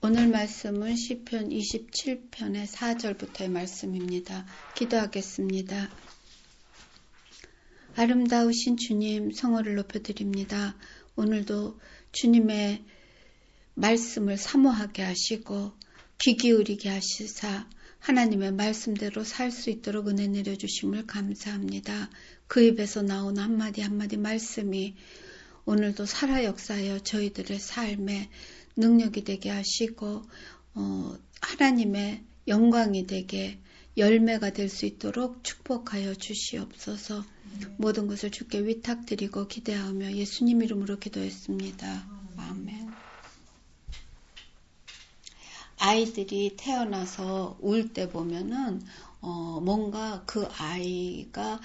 오늘 말씀은 시편 27편의 4절부터의 말씀입니다. 기도하겠습니다. 아름다우신 주님, 성호를 높여드립니다. 오늘도 주님의 말씀을 사모하게 하시고 귀 기울이게 하시사 하나님의 말씀대로 살 수 있도록 은혜 내려주심을 감사합니다. 그 입에서 나온 한마디 한마디 말씀이 오늘도 살아 역사하여 저희들의 삶에 능력이 되게 하시고 하나님의 영광이 되게 열매가 될 수 있도록 축복하여 주시옵소서. 모든 것을 주께 위탁드리고 기대하며 예수님 이름으로 기도했습니다. 아멘. 아이들이 태어나서 울 때 보면은 뭔가 그 아이가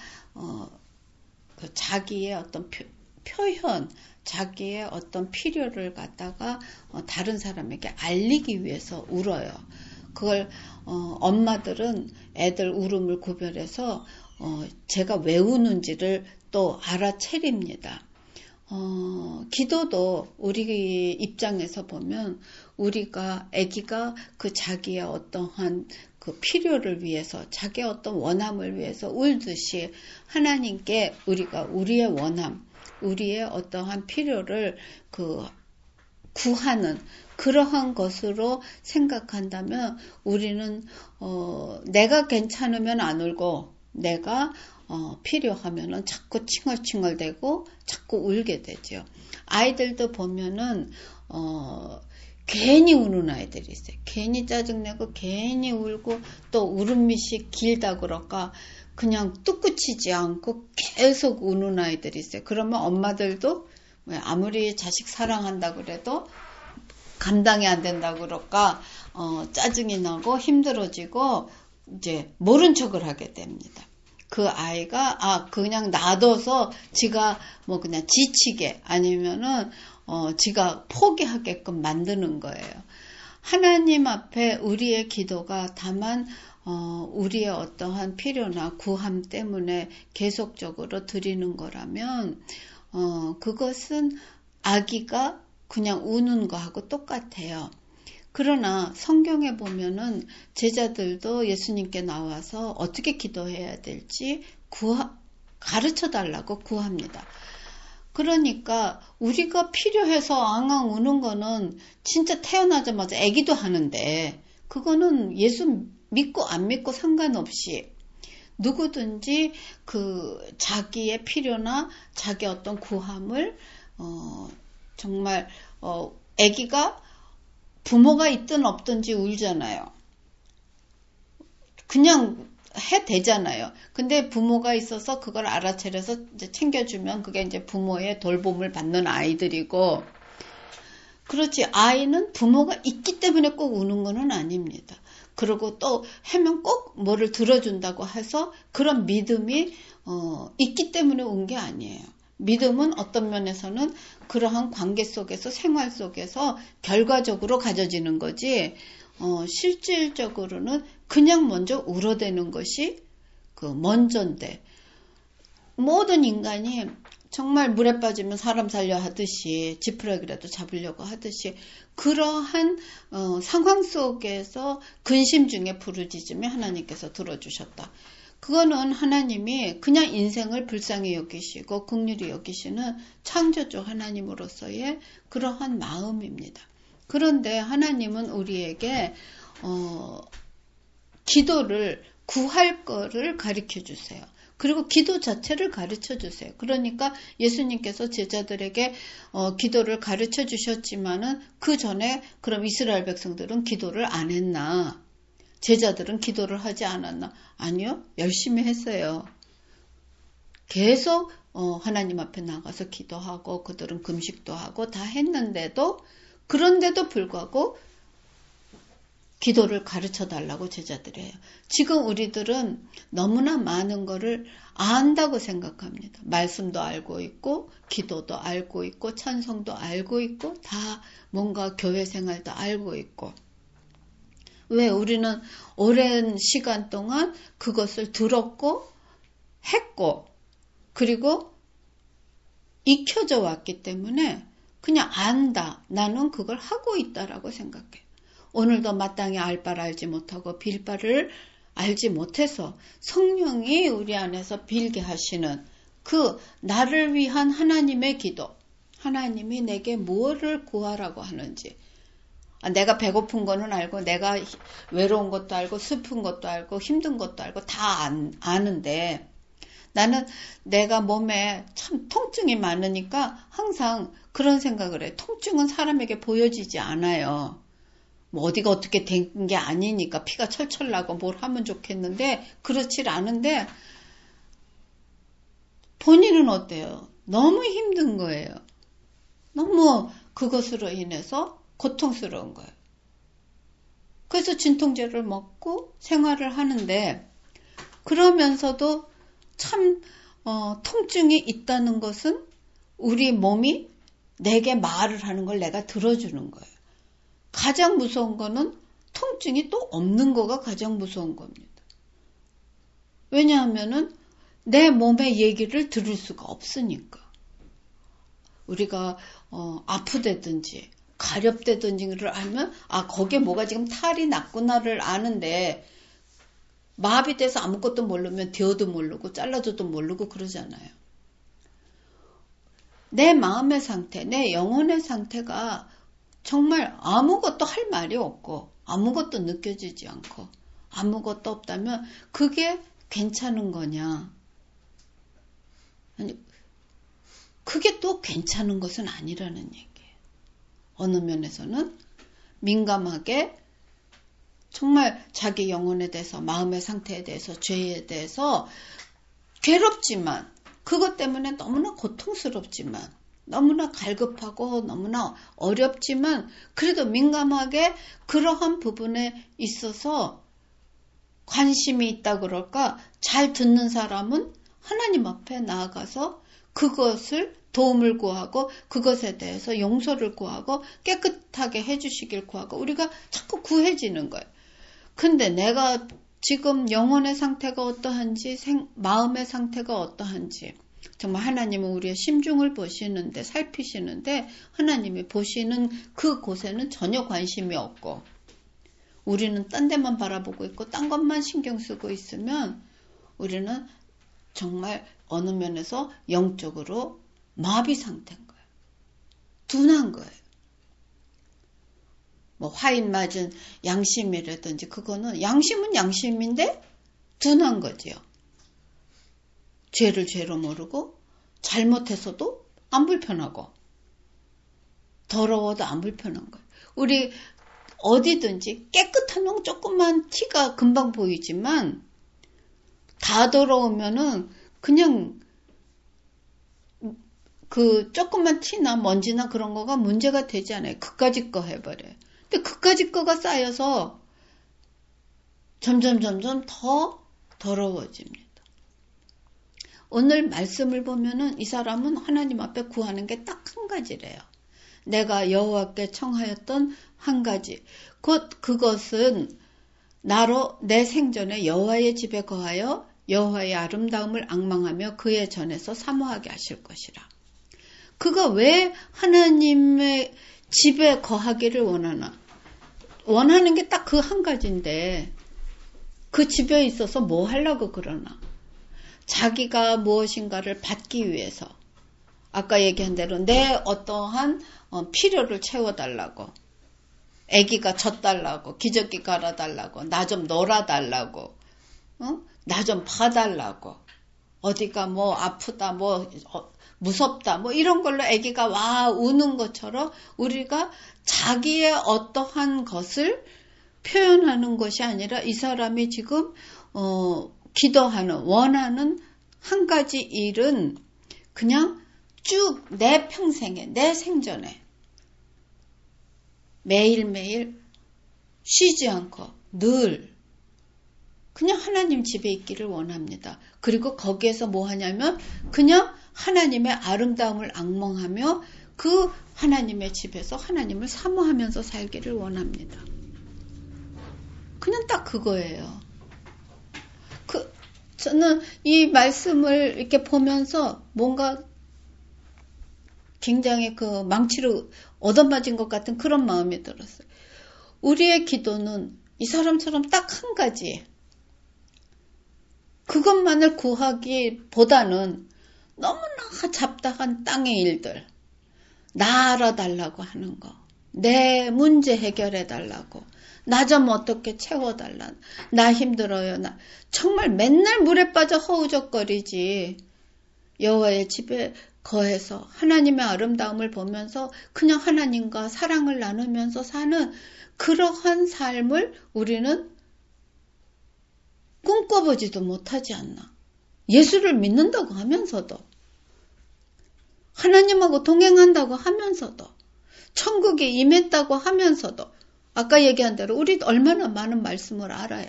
자기의 어떤 표현, 자기의 어떤 필요를 갖다가 다른 사람에게 알리기 위해서 울어요. 그걸 엄마들은 애들 울음을 구별해서 제가 왜 우는지를 또 알아채립니다. 기도도 우리 입장에서 보면 우리가 아기가 그 자기의 어떠한 그 필요를 위해서 자기의 어떤 원함을 위해서 울듯이 하나님께 우리가 우리의 원함, 우리의 어떠한 필요를 구하는 그러한 것으로 생각한다면 우리는 내가 괜찮으면 안 울고 내가 필요하면은 자꾸 칭얼칭얼대고 자꾸 울게 되죠. 아이들도 보면은 괜히 우는 아이들이 있어요. 괜히 짜증내고 괜히 울고 또 울음빛이 길다 그럴까 그냥 뚝 그치지 않고 계속 우는 아이들이 있어요. 그러면 엄마들도 아무리 자식 사랑한다 그래도 감당이 안 된다 그럴까 짜증이 나고 힘들어지고 이제 모른 척을 하게 됩니다. 그 아이가 그냥 놔둬서 지가 뭐 그냥 지치게 아니면은 지가 포기하게끔 만드는 거예요. 하나님 앞에 우리의 기도가 다만 우리의 어떠한 필요나 구함 때문에 계속적으로 드리는 거라면 그것은 아기가 그냥 우는 거하고 똑같아요. 그러나 성경에 보면은 제자들도 예수님께 나와서 어떻게 기도해야 될지 가르쳐 달라고 구합니다. 그러니까 우리가 필요해서 앙앙 우는 거는 진짜 태어나자마자 아기도 하는데 그거는 예수 믿고 안 믿고 상관없이 누구든지 자기의 필요나 자기 어떤 구함을 정말 아기가 부모가 있든 없든지 울잖아요. 그냥 되잖아요. 근데 부모가 있어서 그걸 알아차려서 이제 챙겨주면 그게 이제 부모의 돌봄을 받는 아이들이고, 그렇지 아이는 부모가 있기 때문에 꼭 우는 건 아닙니다. 그리고 또 하면 꼭 뭐를 들어준다고 해서 그런 믿음이 있기 때문에 운 게 아니에요. 믿음은 어떤 면에서는 그러한 관계 속에서 생활 속에서 결과적으로 가져지는 거지 실질적으로는 그냥 먼저 울어대는 것이 먼저인데 모든 인간이 정말 물에 빠지면 사람 살려 하듯이 지푸라기라도 잡으려고 하듯이 그러한 상황 속에서 근심 중에 부르짖음에 하나님께서 들어주셨다. 그거는 하나님이 그냥 인생을 불쌍히 여기시고 긍휼히 여기시는 창조주 하나님으로서의 그러한 마음입니다. 그런데 하나님은 우리에게 기도를 구할 거를 가르쳐 주세요. 그리고 기도 자체를 가르쳐 주세요. 그러니까 예수님께서 제자들에게 기도를 가르쳐 주셨지만은 그 전에 그럼 이스라엘 백성들은 기도를 안 했나? 제자들은 기도를 하지 않았나? 아니요. 열심히 했어요. 계속 하나님 앞에 나가서 기도하고 그들은 금식도 하고 다 했는데도 그런데도 불구하고 기도를 가르쳐 달라고 제자들이 해요. 지금 우리들은 너무나 많은 거를 안다고 생각합니다. 말씀도 알고 있고 기도도 알고 있고 찬송도 알고 있고 다 뭔가 교회 생활도 알고 있고 왜 우리는 오랜 시간 동안 그것을 들었고 했고 그리고 익혀져 왔기 때문에 그냥 안다. 나는 그걸 하고 있다라고 생각해. 오늘도 마땅히 알 바를 알지 못하고 빌 바를 알지 못해서 성령이 우리 안에서 빌게 하시는 그 나를 위한 하나님의 기도, 하나님이 내게 무엇을 구하라고 하는지, 내가 배고픈 거는 알고 내가 외로운 것도 알고 슬픈 것도 알고 힘든 것도 알고 다 아는데 나는 내가 몸에 참 통증이 많으니까 항상 그런 생각을 해. 통증은 사람에게 보여지지 않아요. 뭐 어디가 어떻게 된 게 아니니까 피가 철철 나고 뭘 하면 좋겠는데 그렇지 않은데 본인은 어때요? 너무 힘든 거예요. 너무 그것으로 인해서 고통스러운 거예요. 그래서 진통제를 먹고 생활을 하는데 그러면서도 참 통증이 있다는 것은 우리 몸이 내게 말을 하는 걸 내가 들어주는 거예요. 가장 무서운 거는 통증이 또 없는 거가 가장 무서운 겁니다. 왜냐하면은 내 몸의 얘기를 들을 수가 없으니까. 우리가 아프다든지 가렵다든지를 알면 거기에 뭐가 지금 탈이 났구나를 아는데 마비돼서 아무것도 모르면 되어도 모르고 잘라줘도 모르고 그러잖아요. 내 마음의 상태, 내 영혼의 상태가 정말 아무것도 할 말이 없고 아무것도 느껴지지 않고 아무것도 없다면 그게 괜찮은 거냐? 아니, 그게 또 괜찮은 것은 아니라는 얘기예요. 어느 면에서는 민감하게 정말 자기 영혼에 대해서, 마음의 상태에 대해서, 죄에 대해서 괴롭지만 그것 때문에 너무나 고통스럽지만 너무나 갈급하고 너무나 어렵지만 그래도 민감하게 그러한 부분에 있어서 관심이 있다 그럴까? 잘 듣는 사람은 하나님 앞에 나아가서 그것을 도움을 구하고 그것에 대해서 용서를 구하고 깨끗하게 해주시길 구하고 우리가 자꾸 구해지는 거예요. 근데 내가 지금 영혼의 상태가 어떠한지 마음의 상태가 어떠한지 정말 하나님은 우리의 심중을 보시는데 살피시는데 하나님이 보시는 그곳에는 전혀 관심이 없고 우리는 딴 데만 바라보고 있고 딴 것만 신경 쓰고 있으면 우리는 정말 어느 면에서 영적으로 마비 상태인 거예요. 둔한 거예요. 뭐 화인 맞은 양심이라든지 그거는 양심은 양심인데 둔한 거지요. 죄를 죄로 모르고 잘못해서도 안 불편하고 더러워도 안 불편한 거예요. 우리 어디든지 깨끗한 놈 조금만 티가 금방 보이지만 다 더러우면은 그냥 그 조금만 티나 먼지나 그런 거가 문제가 되지 않아요. 그까짓 거 해버려요. 근데 그까짓 거가 쌓여서 점점 더 더러워집니다. 오늘 말씀을 보면은 이 사람은 하나님 앞에 구하는 게 딱 한 가지래요. 내가 여호와께 청하였던 한 가지. 곧 그것은 나로 내 생전에 여호와의 집에 거하여 여호와의 아름다움을 앙망하며 그의 전에서 사모하게 하실 것이라. 그가 왜 하나님의 집에 거하기를 원하나? 원하는 게 딱 그 한 가지인데 그 집에 있어서 뭐 하려고 그러나? 자기가 무엇인가를 받기 위해서 아까 얘기한 대로 내 어떠한 필요를 채워달라고 아기가 젖달라고 기저귀 갈아달라고 나 좀 놀아달라고 나 좀 봐달라고 어디가 뭐 아프다 뭐 무섭다 뭐 이런 걸로 아기가 와 우는 것처럼 우리가 자기의 어떠한 것을 표현하는 것이 아니라 이 사람이 지금 기도하는 원하는 한 가지 일은 그냥 쭉 내 평생에 내 생전에 매일매일 쉬지 않고 늘 그냥 하나님 집에 있기를 원합니다. 그리고 거기에서 뭐 하냐면 그냥 하나님의 아름다움을 앙망하며 그 하나님의 집에서 하나님을 사모하면서 살기를 원합니다. 그냥 딱 그거예요. 저는 이 말씀을 이렇게 보면서 뭔가 굉장히 그 망치로 얻어맞은 것 같은 그런 마음이 들었어요. 우리의 기도는 이 사람처럼 딱 한 가지. 그것만을 구하기보다는 너무나 잡다한 땅의 일들, 나 알아달라고 하는 거, 내 문제 해결해달라고, 나 좀 어떻게 채워달라, 나 힘들어요, 나 정말 맨날 물에 빠져 허우적거리지. 여호와의 집에 거해서 하나님의 아름다움을 보면서 그냥 하나님과 사랑을 나누면서 사는 그러한 삶을 우리는 꿈꿔보지도 못하지 않나. 예수를 믿는다고 하면서도, 하나님하고 동행한다고 하면서도, 천국에 임했다고 하면서도, 아까 얘기한 대로 우리 얼마나 많은 말씀을 알아요.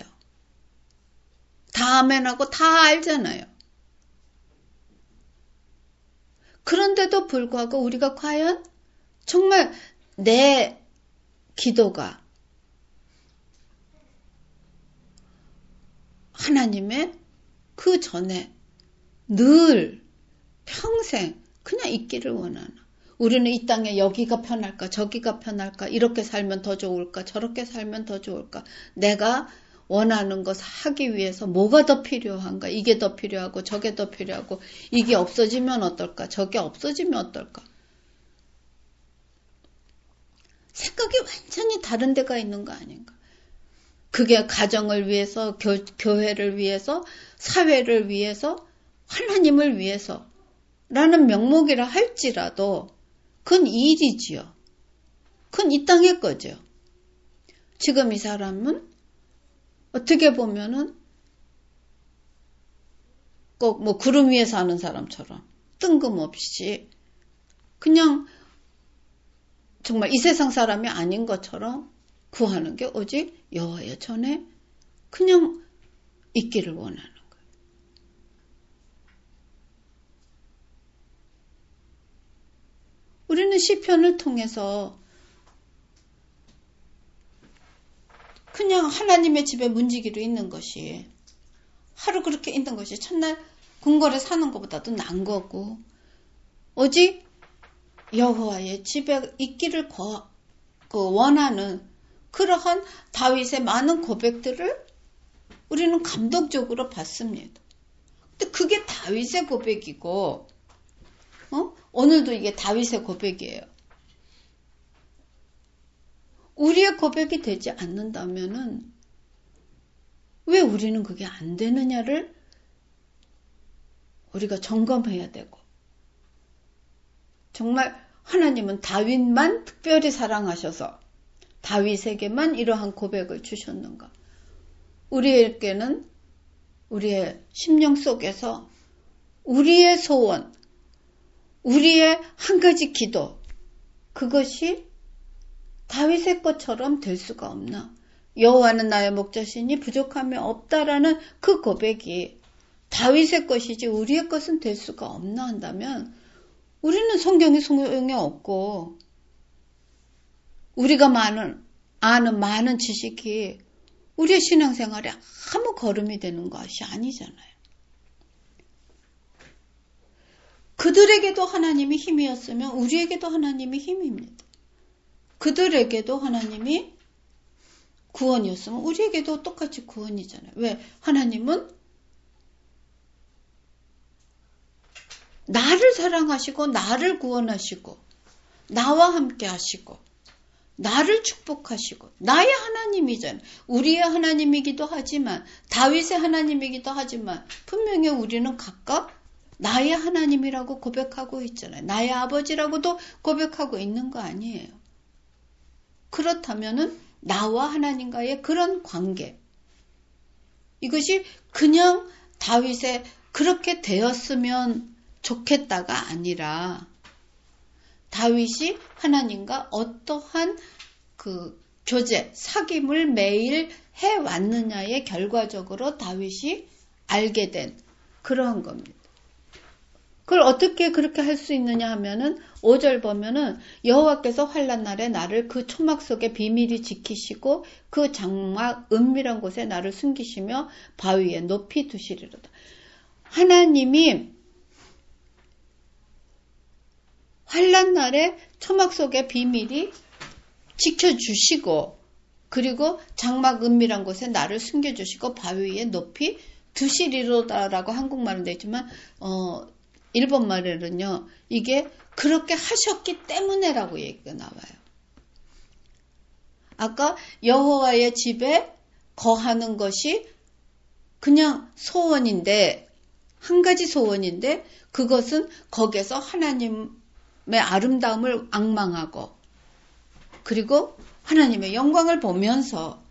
다 아멘하고 다 알잖아요. 그런데도 불구하고 우리가 과연 정말 내 기도가 하나님의 그 전에 늘 평생 그냥 있기를 원하나. 우리는 이 땅에 여기가 편할까 저기가 편할까, 이렇게 살면 더 좋을까 저렇게 살면 더 좋을까, 내가 원하는 것 하기 위해서 뭐가 더 필요한가, 이게 더 필요하고 저게 더 필요하고, 이게 없어지면 어떨까 저게 없어지면 어떨까. 생각이 완전히 다른 데가 있는 거 아닌가. 그게 가정을 위해서, 교회를 위해서, 사회를 위해서, 하나님을 위해서 라는 명목이라 할지라도 그건 일이지요. 그건 이 땅의 거죠. 지금 이 사람은 어떻게 보면은 꼭 뭐 구름 위에 사는 사람처럼 뜬금없이 그냥 정말 이 세상 사람이 아닌 것처럼 구하는 게 오직 여호와의 전에 그냥 있기를 원하는 거예요. 우리는 시편을 통해서 그냥 하나님의 집에 문지기로 있는 것이, 하루 그렇게 있는 것이 첫날 궁궐에 사는 것보다도 난 거고, 오직 여호와의 집에 있기를 원하는 그러한 다윗의 많은 고백들을 우리는 감동적으로 봤습니다. 근데 그게 다윗의 고백이고, 오늘도 이게 다윗의 고백이에요. 우리의 고백이 되지 않는다면은 왜 우리는 그게 안 되느냐를 우리가 점검해야 되고, 정말 하나님은 다윗만 특별히 사랑하셔서 다윗에게만 이러한 고백을 주셨는가? 우리에게는 우리의 심령 속에서 우리의 소원, 우리의 한 가지 기도, 그것이 다윗의 것처럼 될 수가 없나? 여호와는 나의 목자시니 부족함이 없다라는 그 고백이 다윗의 것이지 우리의 것은 될 수가 없나 한다면 우리는 성경이 소용이 없고, 우리가 아는 많은 지식이 우리의 신앙생활에 아무 걸음이 되는 것이 아니잖아요. 그들에게도 하나님이 힘이었으면 우리에게도 하나님이 힘입니다. 그들에게도 하나님이 구원이었으면 우리에게도 똑같이 구원이잖아요. 왜? 하나님은 나를 사랑하시고 나를 구원하시고 나와 함께 하시고 나를 축복하시고 나의 하나님이잖아요. 우리의 하나님이기도 하지만, 다윗의 하나님이기도 하지만, 분명히 우리는 각각 나의 하나님이라고 고백하고 있잖아요. 나의 아버지라고도 고백하고 있는 거 아니에요. 그렇다면은 나와 하나님과의 그런 관계, 이것이 그냥 다윗의 그렇게 되었으면 좋겠다가 아니라 다윗이 하나님과 어떠한 그 교제, 사귐을 매일 해왔느냐의 결과적으로 다윗이 알게 된 그러한 겁니다. 그걸 어떻게 그렇게 할 수 있느냐 하면은 5절 보면은 여호와께서 환난 날에 나를 그 초막 속에 비밀히 지키시고 그 장막 은밀한 곳에 나를 숨기시며 바위에 높이 두시리로다. 하나님이 환난 날에 초막 속에 비밀히 지켜주시고 그리고 장막 은밀한 곳에 나를 숨겨주시고 바위 위에 높이 두시리로다라고 한국말은 되어 있지만 일본 말에는요. 이게 그렇게 하셨기 때문에라고 얘기가 나와요. 아까 여호와의 집에 거하는 것이 그냥 소원인데 한 가지 소원인데 그것은 거기에서 하나님의 아름다움을 앙망하고 그리고 하나님의 영광을 보면서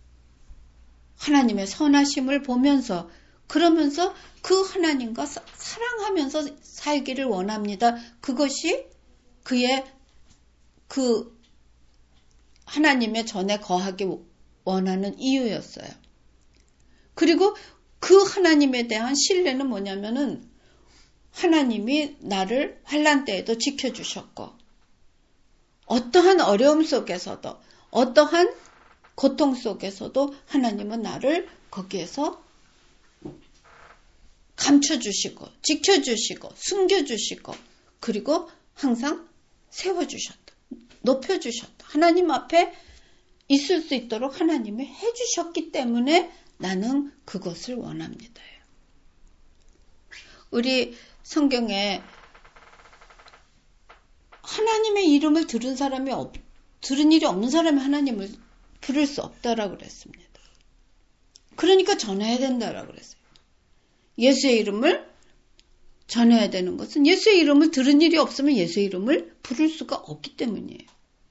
하나님의 선하심을 보면서 그러면서 그 하나님과 사랑하면서 살기를 원합니다. 그것이 그의 그 하나님의 전에 거하기 원하는 이유였어요. 그리고 그 하나님에 대한 신뢰는 뭐냐면은 하나님이 나를 환난 때에도 지켜주셨고 어떠한 어려움 속에서도 어떠한 고통 속에서도 하나님은 나를 거기에서 감춰주시고 지켜주시고 숨겨주시고 그리고 항상 세워주셨다. 높여주셨다. 하나님 앞에 있을 수 있도록 하나님이 해주셨기 때문에 나는 그것을 원합니다. 우리 성경에 하나님의 이름을 들은 일이 없는 사람이 하나님을 부를 수 없다라고 그랬습니다. 그러니까 전해야 된다라고 그랬어요. 예수의 이름을 전해야 되는 것은 예수의 이름을 들은 일이 없으면 예수의 이름을 부를 수가 없기 때문이에요.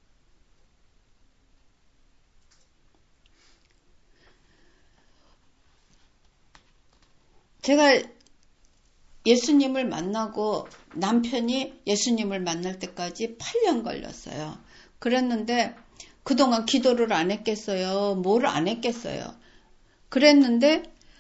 제가 예수님을 만나고 남편이 예수님을 만날 때까지 8년 걸렸어요. 그랬는데 그동안 기도를 안 했겠어요. 뭘 안 했겠어요. 그랬는데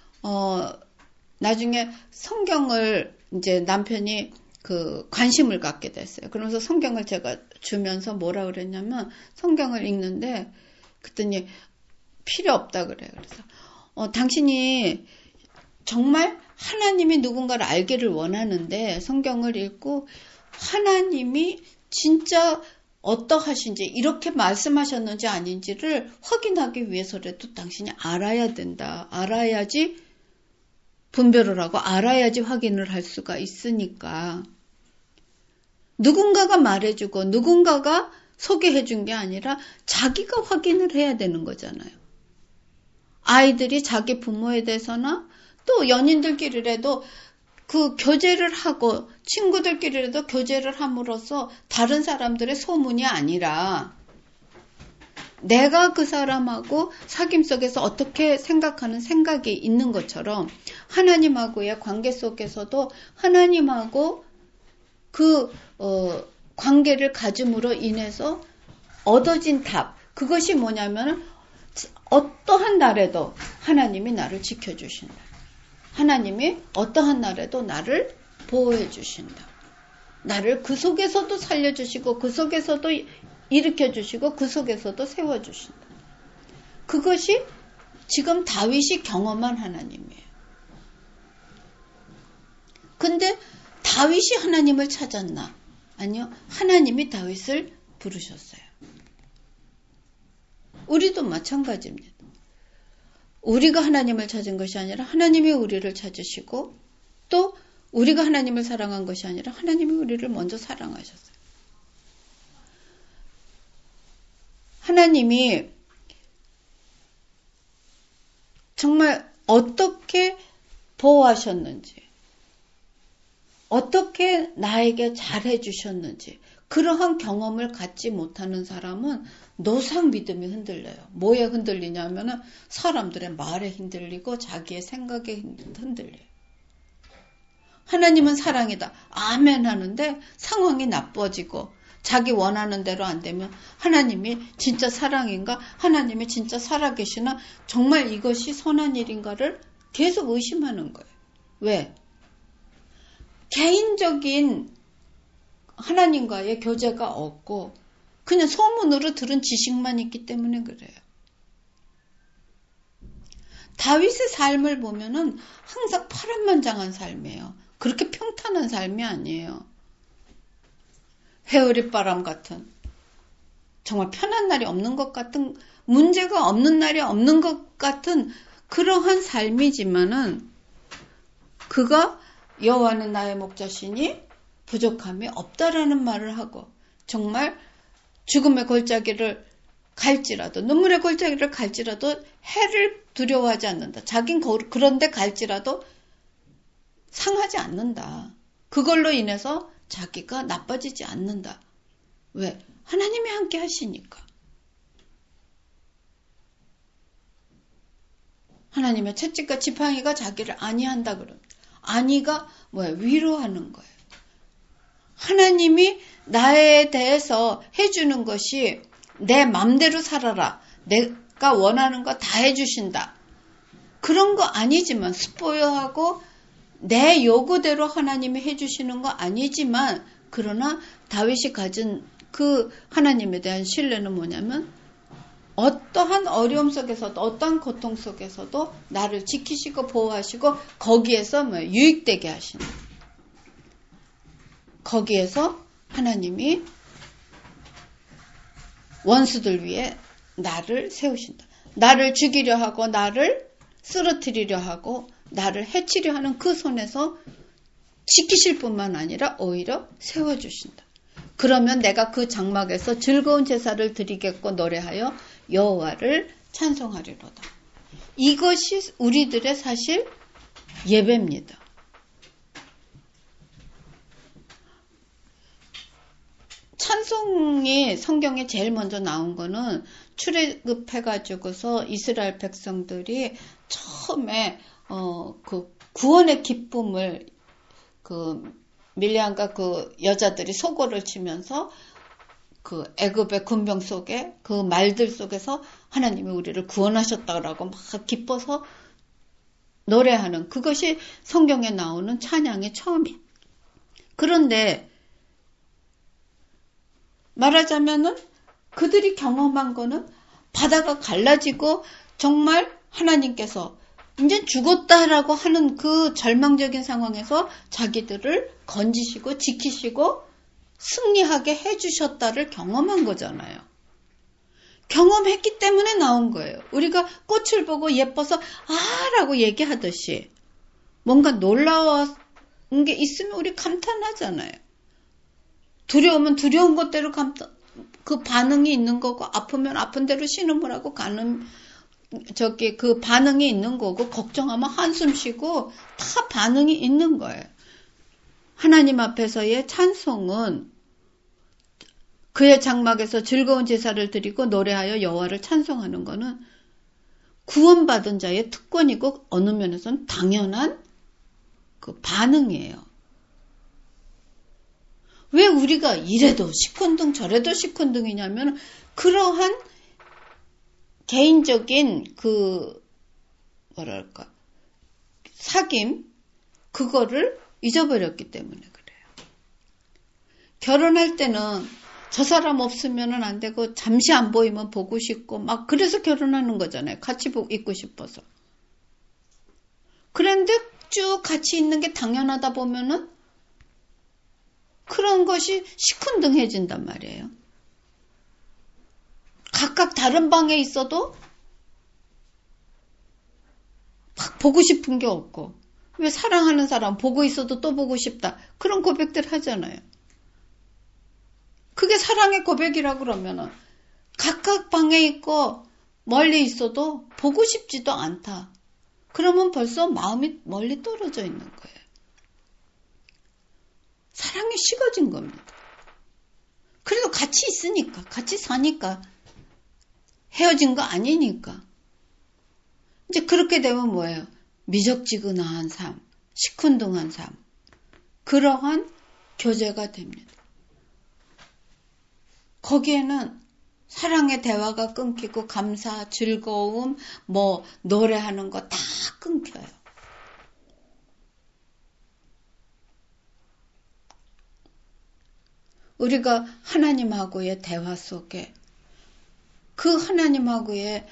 나중에 성경을 이제 남편이 그 관심을 갖게 됐어요. 그러면서 성경을 제가 주면서 뭐라 그랬냐면 성경을 읽는데 그랬더니 필요 없다 그래요. 그래서 당신이 정말 하나님이 누군가를 알기를 원하는데 성경을 읽고 하나님이 진짜 어떠하신지 이렇게 말씀하셨는지 아닌지를 확인하기 위해서라도 당신이 알아야 된다. 알아야지 분별을 하고 알아야지 확인을 할 수가 있으니까 누군가가 말해주고 누군가가 소개해준 게 아니라 자기가 확인을 해야 되는 거잖아요. 아이들이 자기 부모에 대해서나 또 연인들끼리라도 그 교제를 하고 친구들끼리라도 교제를 함으로써 다른 사람들의 소문이 아니라 내가 그 사람하고 사귐 속에서 어떻게 생각하는 생각이 있는 것처럼 하나님하고의 관계 속에서도 하나님하고 그 관계를 가짐으로 인해서 얻어진 답 그것이 뭐냐면 어떠한 날에도 하나님이 나를 지켜주신다. 하나님이 어떠한 날에도 나를 보호해 주신다. 나를 그 속에서도 살려주시고 그 속에서도 일으켜 주시고 그 속에서도 세워주신다. 그것이 지금 다윗이 경험한 하나님이에요. 근데 다윗이 하나님을 찾았나? 아니요. 하나님이 다윗을 부르셨어요. 우리도 마찬가지입니다. 우리가 하나님을 찾은 것이 아니라 하나님이 우리를 찾으시고 또 우리가 하나님을 사랑한 것이 아니라 하나님이 우리를 먼저 사랑하셨어요. 하나님이 정말 어떻게 보호하셨는지 어떻게 나에게 잘해 주셨는지 그러한 경험을 갖지 못하는 사람은 노상 믿음이 흔들려요. 뭐에 흔들리냐면은 사람들의 말에 흔들리고 자기의 생각에 흔들려요. 하나님은 사랑이다. 아멘 하는데 상황이 나빠지고 자기 원하는 대로 안 되면 하나님이 진짜 사랑인가? 하나님이 진짜 살아계시나? 정말 이것이 선한 일인가를 계속 의심하는 거예요. 왜? 개인적인 하나님과의 교제가 없고 그냥 소문으로 들은 지식만 있기 때문에 그래요. 다윗의 삶을 보면은 항상 파란만장한 삶이에요. 그렇게 평탄한 삶이 아니에요. 회오리바람 같은. 정말 편한 날이 없는 것 같은, 문제가 없는 날이 없는 것 같은 그러한 삶이지만은 그가 여호와는 나의 목자시니 부족함이 없다라는 말을 하고 정말 죽음의 골짜기를 갈지라도, 눈물의 골짜기를 갈지라도 해를 두려워하지 않는다. 자긴 그런데 갈지라도 상하지 않는다. 그걸로 인해서 자기가 나빠지지 않는다. 왜? 하나님이 함께 하시니까. 하나님의 채찍과 지팡이가 자기를 안위한다 그러면 안위가 뭐예요? 위로하는 거예요. 하나님이 나에 대해서 해주는 것이 내 맘대로 살아라. 내가 원하는 거 다 해주신다. 그런 거 아니지만 스포여하고 내 요구대로 하나님이 해주시는 거 아니지만 그러나 다윗이 가진 그 하나님에 대한 신뢰는 뭐냐면 어떠한 어려움 속에서도 어떠한 고통 속에서도 나를 지키시고 보호하시고 거기에서 유익되게 하시는 거기에서 하나님이 원수들 위해 나를 세우신다. 나를 죽이려 하고 나를 쓰러뜨리려 하고 나를 해치려 하는 그 손에서 지키실 뿐만 아니라 오히려 세워주신다. 그러면 내가 그 장막에서 즐거운 제사를 드리겠고 노래하여 여호와를 찬송하리로다. 이것이 우리들의 사실 예배입니다. 찬송이 성경에 제일 먼저 나온 거는 출애굽해가지고서 이스라엘 백성들이 처음에 그 구원의 기쁨을 그 밀리암과 그 여자들이 소고를 치면서 그 애굽의 군병 속에 그 말들 속에서 하나님이 우리를 구원하셨다라고 막 기뻐서 노래하는 그것이 성경에 나오는 찬양의 처음이에요. 그런데 말하자면은 그들이 경험한 거는 바다가 갈라지고 정말 하나님께서 이제 죽었다라고 하는 그 절망적인 상황에서 자기들을 건지시고 지키시고 승리하게 해주셨다를 경험한 거잖아요. 경험했기 때문에 나온 거예요. 우리가 꽃을 보고 예뻐서 라고 얘기하듯이 뭔가 놀라운 게 있으면 우리 감탄하잖아요. 두려우면 두려운 것대로 그 반응이 있는 거고 아프면 아픈 대로 신음을 하고 가는 그 반응이 있는 거고 걱정하면 한숨 쉬고 다 반응이 있는 거예요. 하나님 앞에서의 찬송은 그의 장막에서 즐거운 제사를 드리고 노래하여 여호와를 찬송하는 거는 구원받은 자의 특권이고 어느 면에서는 당연한 그 반응이에요. 왜 우리가 이래도 시큰둥 저래도 시큰둥이냐면 그러한 개인적인 그 뭐랄까 사귐 그거를 잊어버렸기 때문에 그래요. 결혼할 때는 저 사람 없으면 안 되고 잠시 안 보이면 보고 싶고 막 그래서 결혼하는 거잖아요. 같이 있고 싶어서. 그런데 쭉 같이 있는 게 당연하다 보면은 그런 것이 시큰둥해진단 말이에요. 각각 다른 방에 있어도 막 보고 싶은 게 없고 왜 사랑하는 사람 보고 있어도 또 보고 싶다. 그런 고백들 하잖아요. 그게 사랑의 고백이라 그러면은 각각 방에 있고 멀리 있어도 보고 싶지도 않다. 그러면 벌써 마음이 멀리 떨어져 있는 거예요. 사랑이 식어진 겁니다. 그래도 같이 있으니까, 같이 사니까, 헤어진 거 아니니까. 이제 그렇게 되면 뭐예요? 미적지근한 삶, 시큰둥한 삶. 그러한 교제가 됩니다. 거기에는 사랑의 대화가 끊기고 감사, 즐거움, 노래하는 거 다 끊겨요. 우리가 하나님하고의 대화 속에 그 하나님하고의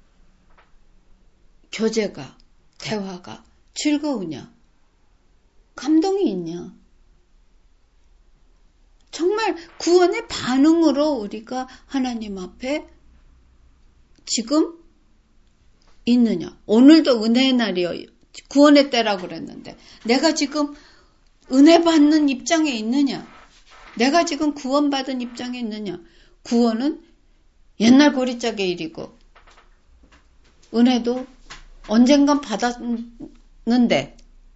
교제가, 대화가 즐거우냐? 감동이 있냐? 정말 구원의 반응으로 우리가 하나님 앞에 지금 있느냐. 오늘도 은혜의 날이요. 구원의 때라고 그랬는데 내가 지금 은혜 받는 입장에 있느냐. 내가 지금 구원받은 입장에 있느냐. 구원은 옛날 고리짝의 일이고 은혜도 언젠간 받았는데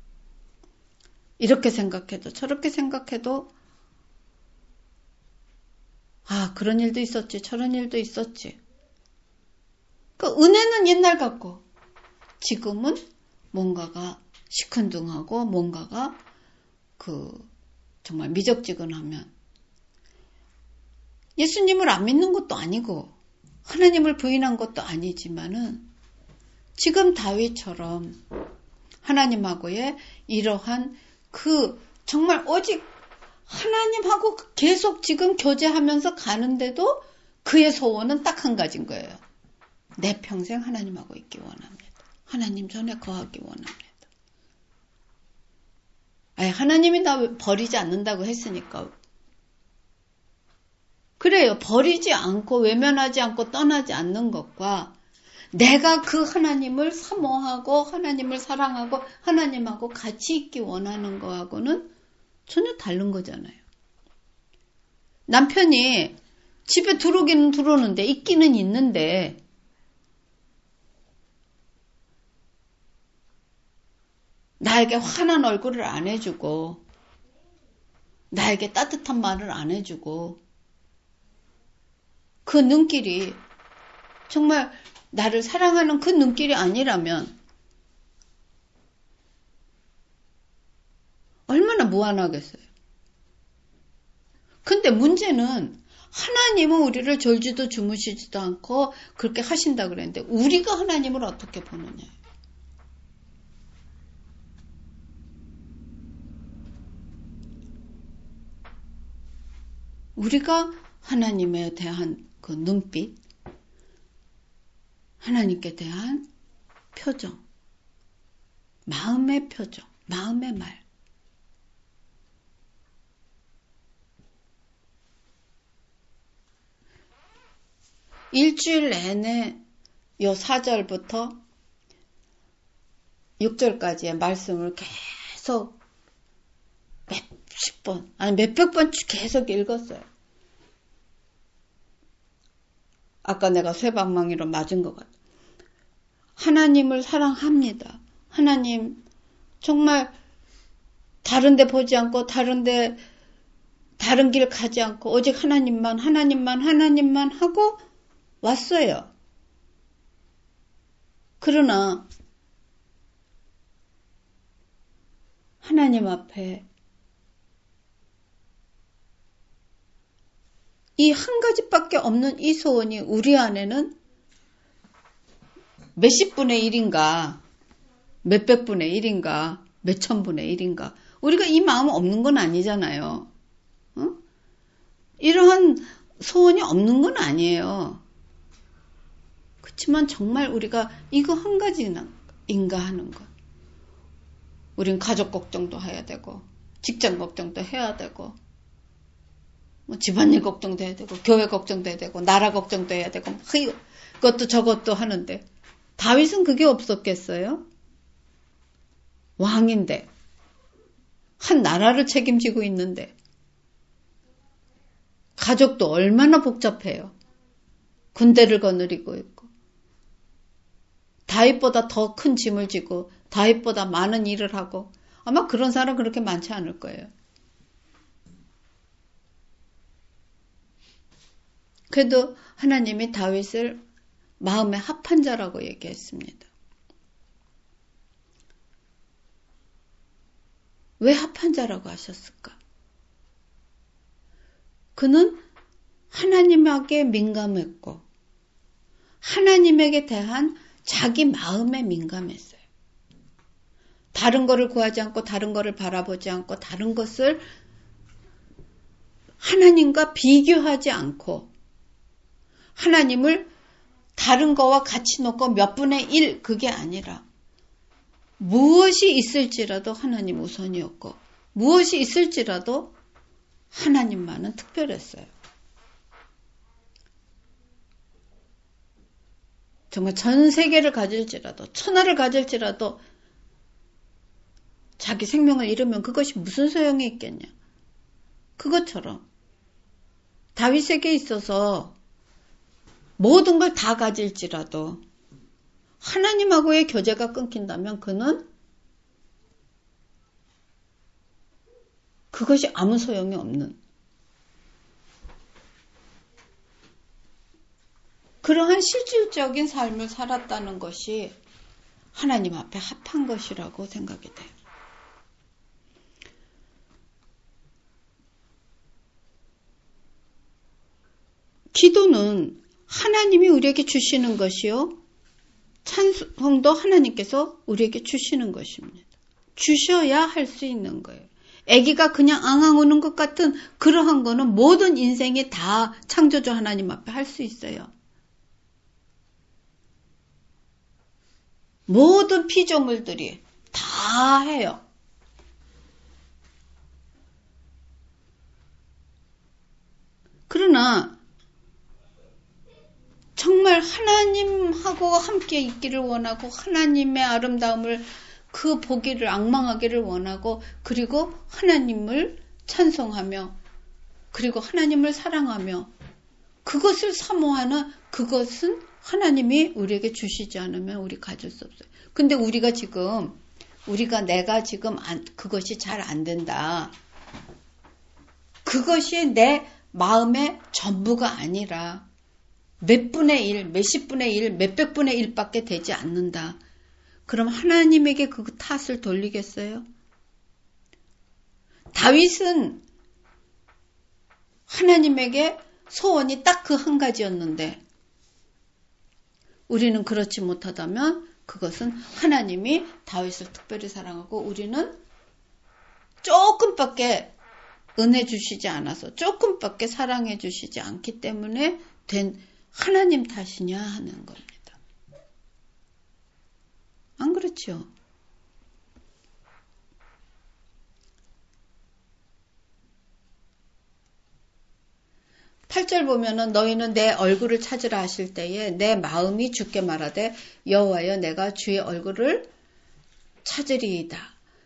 이렇게 생각해도 저렇게 생각해도 그런 일도 있었지 저런 일도 있었지. 그 은혜는 옛날 같고 지금은 뭔가가 시큰둥하고 뭔가가 정말 미적지근하면 예수님을 안 믿는 것도 아니고 하나님을 부인한 것도 아니지만은 지금 다윗처럼 하나님하고의 이러한 정말 오직 하나님하고 계속 지금 교제하면서 가는데도 그의 소원은 딱 한 가지인 거예요. 내 평생 하나님하고 있기 원합니다. 하나님 전에 거하기 원합니다. 하나님이 나 버리지 않는다고 했으니까. 그래요. 버리지 않고 외면하지 않고 떠나지 않는 것과 내가 그 하나님을 사모하고 하나님을 사랑하고 하나님하고 같이 있기 원하는 거하고는 전혀 다른 거잖아요. 남편이 집에 들어오기는 들어오는데 있기는 있는데 나에게 환한 얼굴을 안 해주고 나에게 따뜻한 말을 안 해주고 그 눈길이 정말 나를 사랑하는 그 눈길이 아니라면 얼마나 무한하겠어요. 근데 문제는 하나님은 우리를 졸지도 주무시지도 않고 그렇게 하신다 그랬는데 우리가 하나님을 어떻게 보느냐. 우리가 하나님에 대한 그 눈빛, 하나님께 대한 표정, 마음의 표정, 마음의 말. 일주일 내내 요 4절부터 6절까지의 말씀을 계속 몇십 번, 아니 몇백 번 계속 읽었어요. 아까 내가 쇠방망이로 맞은 것 같아. 하나님을 사랑합니다. 하나님 정말 다른 데 보지 않고 다른 길 가지 않고 오직 하나님만 하고 왔어요. 그러나 하나님 앞에 이 한 가지밖에 없는 이 소원이 우리 안에는 몇십 분의 1인가, 몇백 분의 1인가, 몇천 분의 1인가. 우리가 이 마음 없는 건 아니잖아요. 이러한 소원이 없는 건 아니에요. 그렇지만 정말 우리가 이거 한 가지인가 하는 것. 우린 가족 걱정도 해야 되고, 직장 걱정도 해야 되고, 집안일 걱정도 해야 되고, 교회 걱정도 해야 되고, 나라 걱정도 해야 되고, 그것도 저것도 하는데, 다윗은 그게 없었겠어요? 왕인데, 한 나라를 책임지고 있는데, 가족도 얼마나 복잡해요. 군대를 거느리고 있고, 다윗보다 더 큰 짐을 지고, 다윗보다 많은 일을 하고, 아마 그런 사람 그렇게 많지 않을 거예요. 그래도 하나님이 다윗을 마음의 합한 자라고 얘기했습니다. 왜 합한 자라고 하셨을까? 그는 하나님에게 민감했고 하나님에게 대한 자기 마음에 민감했어요. 다른 거를 구하지 않고 다른 거를 바라보지 않고 다른 것을 하나님과 비교하지 않고 하나님을 다른 거와 같이 놓고 몇 분의 1 그게 아니라 무엇이 있을지라도 하나님 우선이었고 무엇이 있을지라도 하나님만은 특별했어요. 정말 전 세계를 가질지라도, 천하를 가질지라도 자기 생명을 잃으면 그것이 무슨 소용이 있겠냐. 그것처럼 다윗에게 있어서 모든 걸 다 가질지라도 하나님하고의 교제가 끊긴다면 그는 그것이 아무 소용이 없는 그러한 실질적인 삶을 살았다는 것이 하나님 앞에 합한 것이라고 생각이 돼요. 기도는 하나님이 우리에게 주시는 것이요. 찬송도 하나님께서 우리에게 주시는 것입니다. 주셔야 할 수 있는 거예요. 아기가 그냥 앙앙 우는 것 같은 그러한 거는 모든 인생이 다 창조주 하나님 앞에 할 수 있어요. 모든 피조물들이 다 해요. 그러나 정말 하나님하고 함께 있기를 원하고 하나님의 아름다움을 그 보기를 앙망하기를 원하고 그리고 하나님을 찬송하며 그리고 하나님을 사랑하며 그것을 사모하는 그것은 하나님이 우리에게 주시지 않으면 우리 가질 수 없어요. 근데 우리가 내가 지금 그것이 잘 안 된다. 그것이 내 마음의 전부가 아니라 몇 분의 1, 몇십 분의 1, 몇백 분의 1밖에 되지 않는다. 그럼 하나님에게 그 탓을 돌리겠어요? 다윗은 하나님에게 소원이 딱 그 한 가지였는데 우리는 그렇지 못하다면 그것은 하나님이 다윗을 특별히 사랑하고 우리는 조금밖에 은혜 주시지 않아서 조금밖에 사랑해 주시지 않기 때문에 된 하나님 탓이냐 하는 겁니다. 안 그렇죠? (8절) 보면은 너희는 내 얼굴을 찾으라 하실 때에 내 마음이 주께 말하되 여호와여 내가 주의 얼굴을 찾으리이다.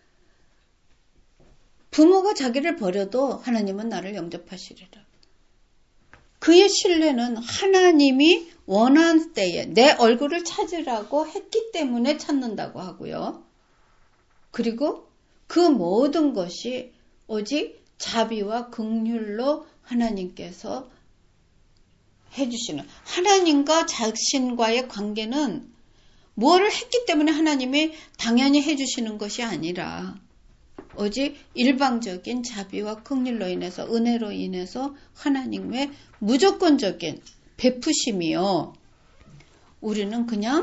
부모가 자기를 버려도 하나님은 나를 영접하시리라. 그의 신뢰는 하나님이 원한 때에 내 얼굴을 찾으라고 했기 때문에 찾는다고 하고요. 그리고 그 모든 것이 오직 자비와 긍휼로 하나님께서 해주시는 하나님과 자신과의 관계는 뭐를 했기 때문에 하나님이 당연히 해주시는 것이 아니라 오직 일방적인 자비와 긍휼로 인해서 은혜로 인해서 하나님의 무조건적인 베푸심이요. 우리는 그냥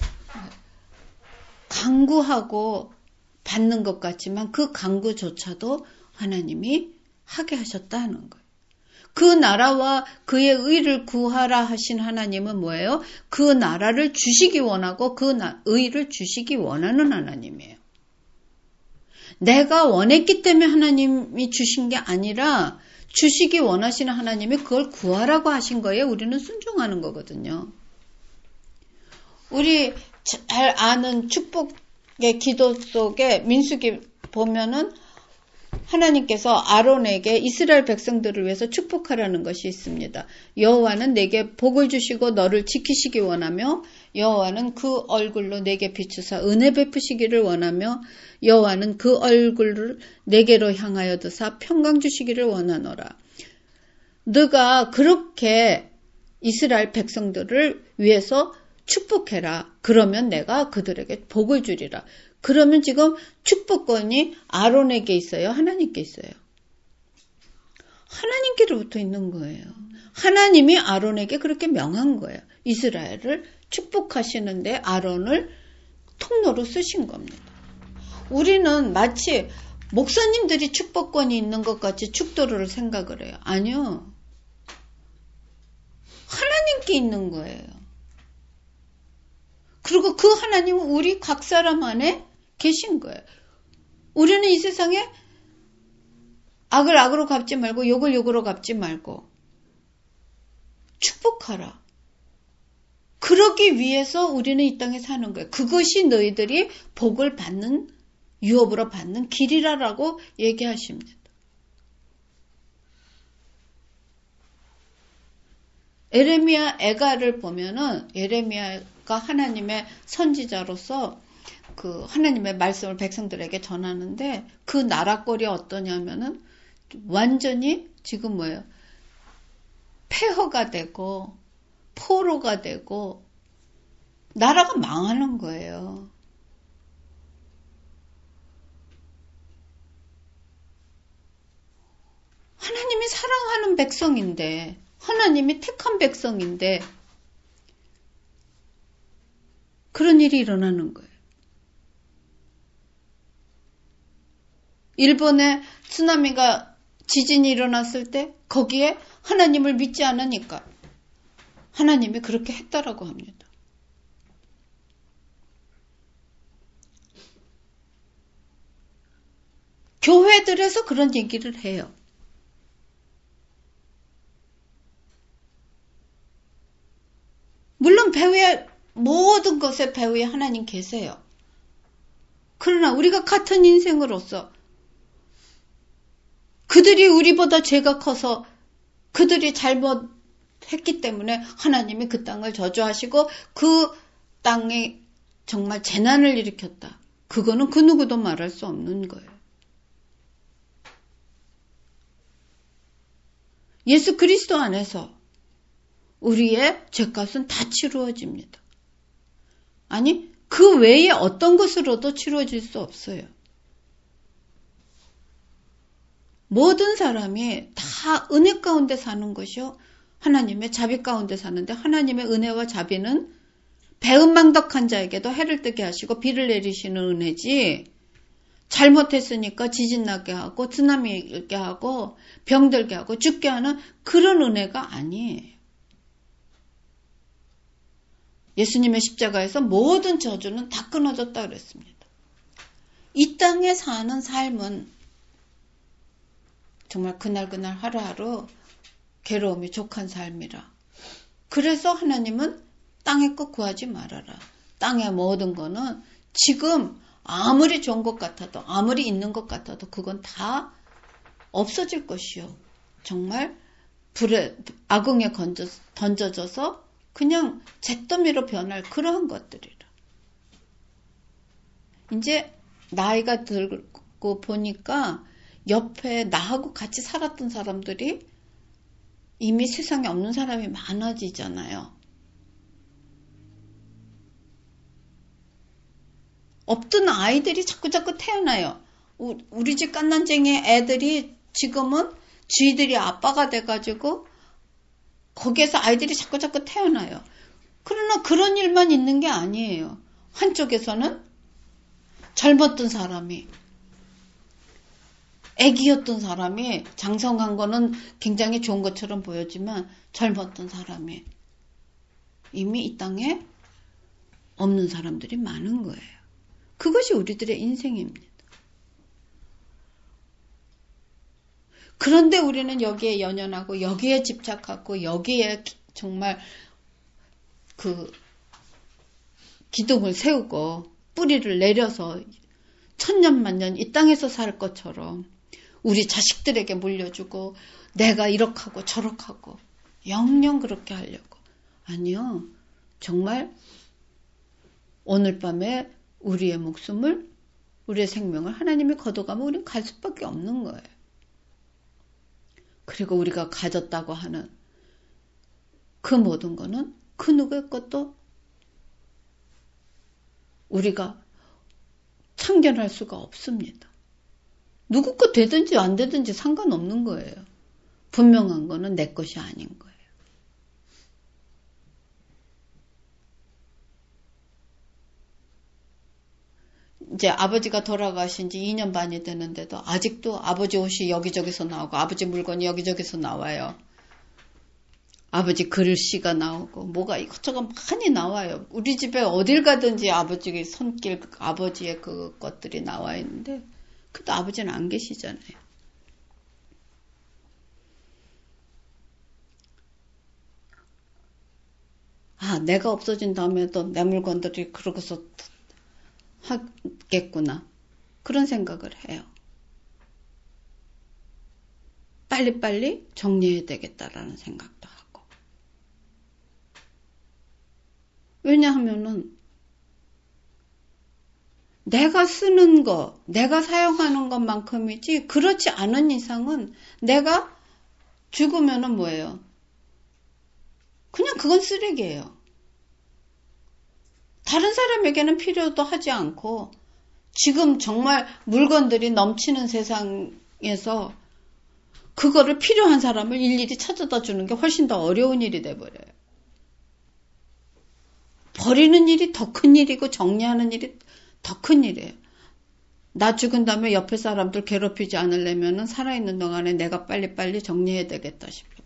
간구하고 받는 것 같지만 그 간구조차도 하나님이 하게 하셨다 하는 거예요. 그 나라와 그의 의를 구하라 하신 하나님은 뭐예요? 그 나라를 주시기 원하고 그 의를 주시기 원하는 하나님이에요. 내가 원했기 때문에 하나님이 주신 게 아니라 주시기 원하시는 하나님이 그걸 구하라고 하신 거예요. 우리는 순종하는 거거든요. 우리 잘 아는 축복의 기도 속에 민수기 보면은 하나님께서 아론에게 이스라엘 백성들을 위해서 축복하라는 것이 있습니다. 여호와는 내게 복을 주시고 너를 지키시기 원하며 여호와는 그 얼굴로 내게 비추사 은혜 베푸시기를 원하며 여호와는 그 얼굴을 내게로 향하여 드사 평강 주시기를 원하노라. 너가 그렇게 이스라엘 백성들을 위해서 축복해라. 그러면 내가 그들에게 복을 주리라. 그러면 지금 축복권이 아론에게 있어요? 하나님께 있어요? 하나님께로부터 있는 거예요. 하나님이 아론에게 그렇게 명한 거예요. 이스라엘을 축복하시는데 아론을 통로로 쓰신 겁니다. 우리는 마치 목사님들이 축복권이 있는 것 같이 축도를 생각을 해요. 아니요. 하나님께 있는 거예요. 그리고 그 하나님은 우리 각 사람 안에 계신 거예요. 우리는 이 세상에 악을 악으로 갚지 말고 욕을 욕으로 갚지 말고 축복하라. 그러기 위해서 우리는 이 땅에 사는 거예요. 그것이 너희들이 복을 받는, 유업으로 받는 길이라라고 얘기하십니다. 에레미야 애가를 보면은 에레미야가 하나님의 선지자로서 그 하나님의 말씀을 백성들에게 전하는데 그 나라꼴이 어떠냐면은 완전히 지금 뭐예요? 폐허가 되고 포로가 되고 나라가 망하는 거예요. 하나님이 사랑하는 백성인데 하나님이 택한 백성인데 그런 일이 일어나는 거예요. 일본에 쓰나미가 지진이 일어났을 때 거기에 하나님을 믿지 않으니까 하나님이 그렇게 했다라고 합니다. 교회들에서 그런 얘기를 해요. 물론 배후에 모든 것에 배후에 하나님 계세요. 그러나 우리가 같은 인생으로서 그들이 우리보다 죄가 커서 그들이 잘못했기 때문에 하나님이 그 땅을 저주하시고 그 땅에 정말 재난을 일으켰다. 그거는 그 누구도 말할 수 없는 거예요. 예수 그리스도 안에서 우리의 죄값은 다 치루어집니다. 아니, 그 외에 어떤 것으로도 치루어질 수 없어요. 모든 사람이 다 은혜 가운데 사는 것이요. 하나님의 자비 가운데 사는데 하나님의 은혜와 자비는 배은망덕한 자에게도 해를 뜨게 하시고 비를 내리시는 은혜지 잘못했으니까 지진 나게 하고 쓰나미 일게 하고 병들게 하고 죽게 하는 그런 은혜가 아니에요. 예수님의 십자가에서 모든 저주는 다 끊어졌다 그랬습니다. 이 땅에 사는 삶은 정말 그날 하루하루 괴로움이 족한 삶이라. 그래서 하나님은 땅의 것 구하지 말아라. 땅의 모든 거는 지금 아무리 좋은 것 같아도 아무리 있는 것 같아도 그건 다 없어질 것이요. 정말 불에 아궁에 던져져서 그냥 잿더미로 변할 그러한 것들이라. 이제 나이가 들고 보니까 옆에 나하고 같이 살았던 사람들이 이미 세상에 없는 사람이 많아지잖아요. 없던 아이들이 자꾸 태어나요. 우리 집 갓난쟁이 애들이 지금은 쥐들이 아빠가 돼가지고 거기에서 아이들이 자꾸 태어나요. 그러나 그런 일만 있는 게 아니에요. 한쪽에서는 젊었던 사람이 애기였던 사람이 장성한 거는 굉장히 좋은 것처럼 보였지만 젊었던 사람이 이미 이 땅에 없는 사람들이 많은 거예요. 그것이 우리들의 인생입니다. 그런데 우리는 여기에 연연하고 여기에 집착하고 여기에 정말 그 기둥을 세우고 뿌리를 내려서 천년만년 이 땅에서 살 것처럼 우리 자식들에게 물려주고 내가 이렇게 하고 저렇게 하고 영영 그렇게 하려고. 아니요. 정말 오늘 밤에 우리의 목숨을 우리의 생명을 하나님이 걷어가면 우리는 갈 수밖에 없는 거예요. 그리고 우리가 가졌다고 하는 그 모든 거는 그 누구의 것도 우리가 참견할 수가 없습니다. 누구 것 되든지 안 되든지 상관없는 거예요. 분명한 거는 내 것이 아닌 거예요. 이제 아버지가 돌아가신 지 2년 반이 되는데도 아직도 아버지 옷이 여기저기서 나오고 아버지 물건이 여기저기서 나와요. 아버지 글씨가 나오고 뭐가 이것저것 많이 나와요. 우리 집에 어딜 가든지 아버지의 손길, 아버지의 그 것들이 나와 있는데 그래도 아버지는 안 계시잖아요. 내가 없어진 다음에도 내 물건들이 그러고서 하겠구나. 그런 생각을 해요. 빨리빨리 정리해야 되겠다라는 생각도 하고. 왜냐하면은 내가 쓰는 거, 내가 사용하는 것만큼이지 그렇지 않은 이상은 내가 죽으면은 뭐예요? 그냥 그건 쓰레기예요. 다른 사람에게는 필요도 하지 않고 지금 정말 물건들이 넘치는 세상에서 그거를 필요한 사람을 일일이 찾아다 주는 게 훨씬 더 어려운 일이 돼버려요. 버리는 일이 더 큰 일이고 정리하는 일이 더 큰 일이에요. 나 죽은 다음에 옆에 사람들 괴롭히지 않으려면 살아있는 동안에 내가 빨리빨리 정리해야 되겠다 싶어요.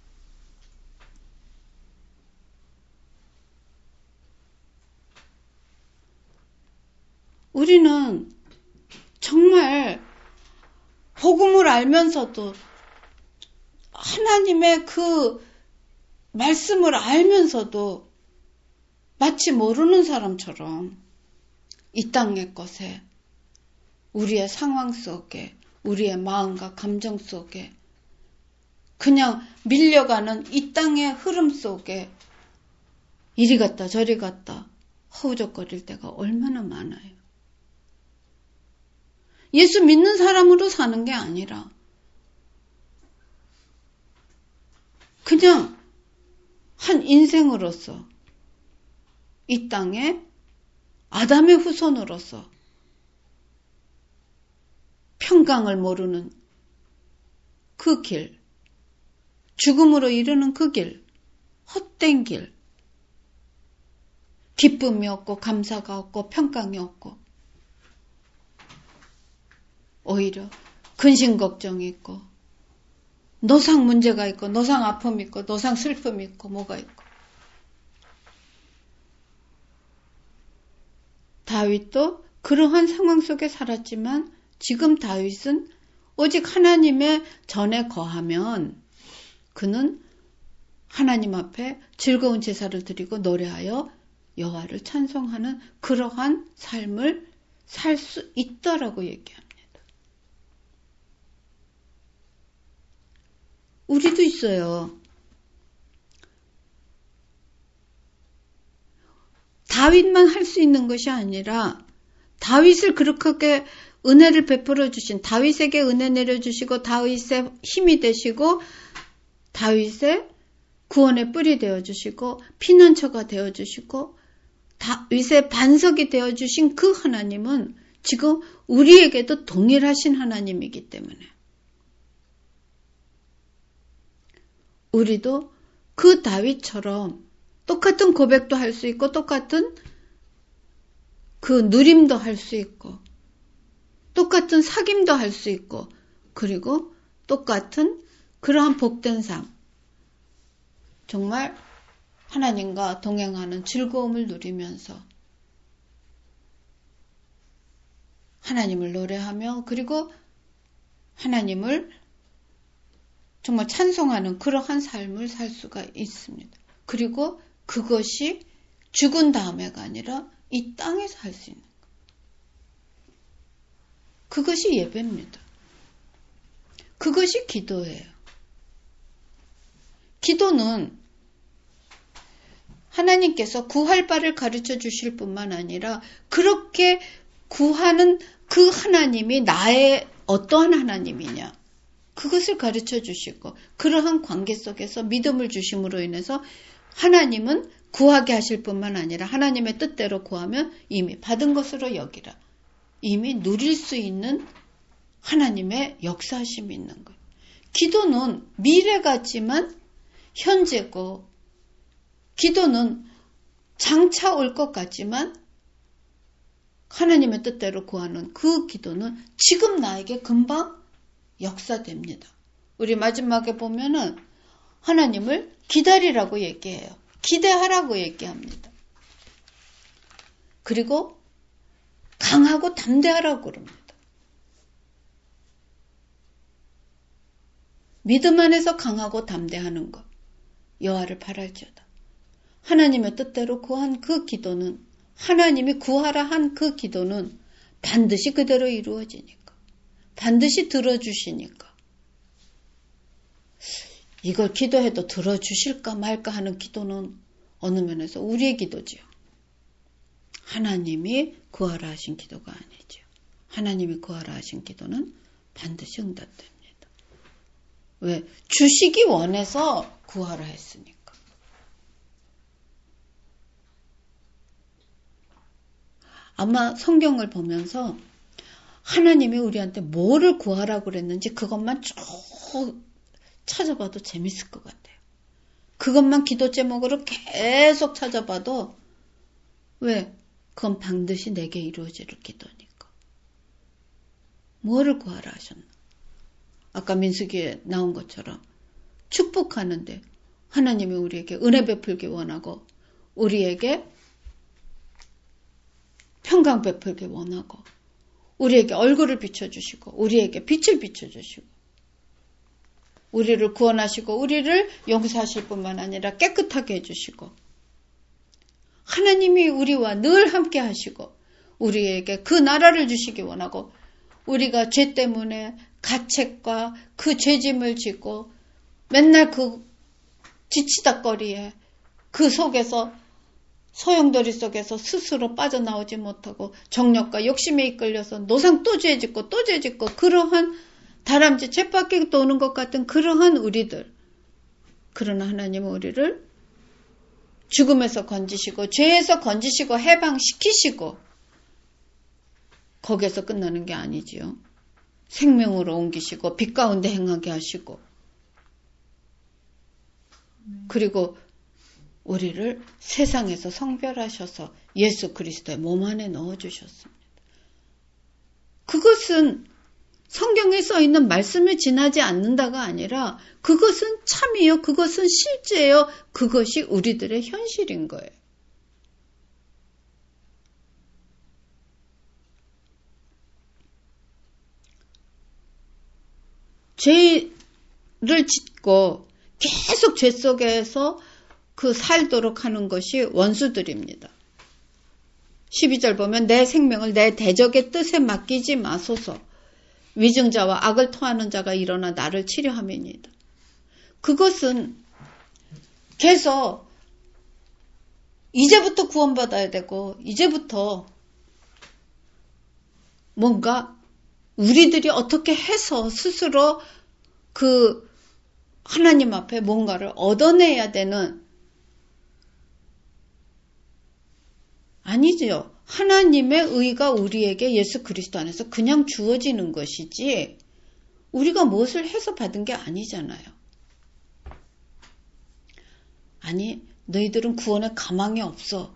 우리는 정말 복음을 알면서도 하나님의 그 말씀을 알면서도 마치 모르는 사람처럼 이 땅의 것에 우리의 상황 속에 우리의 마음과 감정 속에 그냥 밀려가는 이 땅의 흐름 속에 이리 갔다 저리 갔다 허우적거릴 때가 얼마나 많아요. 예수 믿는 사람으로 사는 게 아니라 그냥 한 인생으로서 이 땅에 아담의 후손으로서 평강을 모르는 그 길, 죽음으로 이르는 그 길, 헛된 길, 기쁨이 없고 감사가 없고 평강이 없고 오히려 근심 걱정이 있고 노상 문제가 있고 노상 아픔이 있고 노상 슬픔이 있고 뭐가 있고 다윗도 그러한 상황 속에 살았지만 지금 다윗은 오직 하나님의 전에 거하면 그는 하나님 앞에 즐거운 제사를 드리고 노래하여 여호와를 찬송하는 그러한 삶을 살 수 있다라고 얘기합니다. 우리도 있어요. 다윗만 할 수 있는 것이 아니라 다윗을 그렇게 은혜를 베풀어 주신 다윗에게 은혜 내려주시고 다윗의 힘이 되시고 다윗의 구원의 뿔이 되어주시고 피난처가 되어주시고 다윗의 반석이 되어주신 그 하나님은 지금 우리에게도 동일하신 하나님이기 때문에 우리도 그 다윗처럼 똑같은 고백도 할 수 있고 똑같은 그 누림도 할 수 있고 똑같은 사귐도 할 수 있고 그리고 똑같은 그러한 복된 삶 정말 하나님과 동행하는 즐거움을 누리면서 하나님을 노래하며 그리고 하나님을 정말 찬송하는 그러한 삶을 살 수가 있습니다. 그리고 그것이 죽은 다음에가 아니라 이 땅에서 할 수 있는 것. 그것이 예배입니다. 그것이 기도예요. 기도는 하나님께서 구할 바를 가르쳐 주실 뿐만 아니라 그렇게 구하는 그 하나님이 나의 어떠한 하나님이냐 그것을 가르쳐 주시고 그러한 관계 속에서 믿음을 주심으로 인해서 하나님은 구하게 하실 뿐만 아니라 하나님의 뜻대로 구하면 이미 받은 것으로 여기라. 이미 누릴 수 있는 하나님의 역사하심이 있는 거예요. 기도는 미래 같지만 현재고 기도는 장차 올 것 같지만 하나님의 뜻대로 구하는 그 기도는 지금 나에게 금방 역사됩니다. 우리 마지막에 보면은 하나님을 기다리라고 얘기해요. 기대하라고 얘기합니다. 그리고 강하고 담대하라고 그럽니다. 믿음 안에서 강하고 담대하는 것. 여호와를 바랄지어다. 하나님의 뜻대로 구한 그 기도는, 하나님이 구하라 한 그 기도는 반드시 그대로 이루어지니까, 반드시 들어주시니까, 이걸 기도해도 들어주실까 말까 하는 기도는 어느 면에서 우리의 기도지요. 하나님이 구하라 하신 기도가 아니죠. 하나님이 구하라 하신 기도는 반드시 응답됩니다. 왜? 주시기 원해서 구하라 했으니까. 아마 성경을 보면서 하나님이 우리한테 뭐를 구하라고 그랬는지 그것만 쭉 찾아봐도 재밌을 것 같아요. 그것만 기도 제목으로 계속 찾아봐도 왜? 그건 반드시 내게 이루어질 기도니까. 뭐를 구하라 하셨나? 아까 민수기에 나온 것처럼 축복하는데 하나님이 우리에게 은혜 베풀기 원하고 우리에게 평강 베풀기 원하고 우리에게 얼굴을 비춰주시고 우리에게 빛을 비춰주시고 우리를 구원하시고 우리를 용서하실 뿐만 아니라 깨끗하게 해주시고 하나님이 우리와 늘 함께 하시고 우리에게 그 나라를 주시기 원하고 우리가 죄 때문에 가책과 그 죄짐을 지고 맨날 그 지치다거리에 그 속에서 소용돌이 속에서 스스로 빠져나오지 못하고 정욕과 욕심에 이끌려서 노상 또 죄짓고 또 죄짓고 그러한 다람쥐 쳇바퀴 도는 것 같은 그러한 우리들. 그러나 하나님은 우리를 죽음에서 건지시고 죄에서 건지시고 해방시키시고 거기에서 끝나는 게 아니지요. 생명으로 옮기시고 빛 가운데 행하게 하시고 그리고 우리를 세상에서 성별하셔서 예수 그리스도의 몸 안에 넣어주셨습니다. 그것은 성경에 써있는 말씀에 지나지 않는다가 아니라 그것은 참이요. 그것은 실제예요. 그것이 우리들의 현실인 거예요. 죄를 짓고 계속 죄 속에서 그 살도록 하는 것이 원수들입니다. 12절 보면 내 생명을 내 대적의 뜻에 맡기지 마소서. 위증자와 악을 토하는 자가 일어나 나를 치려함이니이다. 그것은 계속 이제부터 구원받아야 되고 이제부터 뭔가 우리들이 어떻게 해서 스스로 그 하나님 앞에 뭔가를 얻어내야 되는 아니죠. 하나님의 의가 우리에게 예수 그리스도 안에서 그냥 주어지는 것이지 우리가 무엇을 해서 받은 게 아니잖아요. 아니 너희들은 구원에 가망이 없어.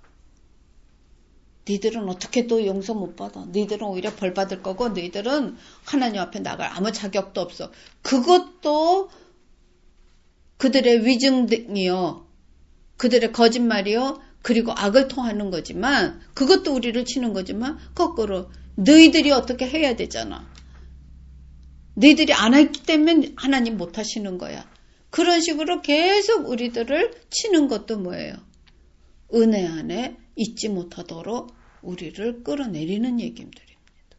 너희들은 어떻게 또 용서 못 받아. 너희들은 오히려 벌 받을 거고 너희들은 하나님 앞에 나갈 아무 자격도 없어. 그것도 그들의 위증이요. 그들의 거짓말이요. 그리고 악을 통하는 거지만 그것도 우리를 치는 거지만 거꾸로 너희들이 어떻게 해야 되잖아. 너희들이 안 했기 때문에 하나님 못 하시는 거야. 그런 식으로 계속 우리들을 치는 것도 뭐예요? 은혜 안에 있지 못하도록 우리를 끌어내리는 얘기들입니다.